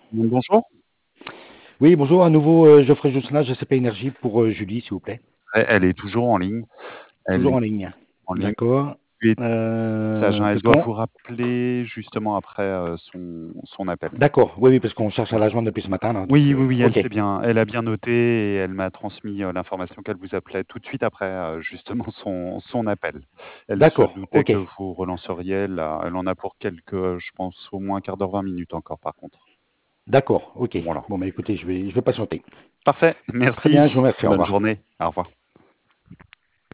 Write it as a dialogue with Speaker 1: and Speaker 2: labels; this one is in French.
Speaker 1: Bonjour.
Speaker 2: Oui, bonjour, à nouveau, Geoffrey Jousselin, GCP Énergie pour, Julie, s'il vous plaît.
Speaker 1: Elle est toujours en ligne. Elle
Speaker 2: Toujours
Speaker 1: est
Speaker 2: en ligne.
Speaker 1: en ligne
Speaker 2: D'accord.
Speaker 1: et message, hein. Elle
Speaker 2: Parce
Speaker 1: doit
Speaker 2: qu'on
Speaker 1: vous rappeler justement après, son appel.
Speaker 2: d'accord, oui, oui, parce qu'on cherche à la joindre depuis ce matin là, donc
Speaker 1: Oui, oui, oui, elle
Speaker 2: OK.
Speaker 1: sait bien. Elle a bien noté et elle m'a transmis, l'information qu'elle vous appelait tout de suite après, justement son appel. Elle se
Speaker 2: D'accord,
Speaker 1: doutait
Speaker 2: OK.
Speaker 1: que vous relanceriez. Elle en a pour quelques, je pense au moins un quart d'heure, 20 minutes encore par contre.
Speaker 2: D'accord, OK.
Speaker 1: Voilà.
Speaker 2: Bon, bah, écoutez, je vais patienter.
Speaker 1: Parfait,
Speaker 2: Très bien, je
Speaker 1: merci.
Speaker 2: vous remercie, au
Speaker 1: Bonne
Speaker 2: revoir.
Speaker 1: journée. Au revoir.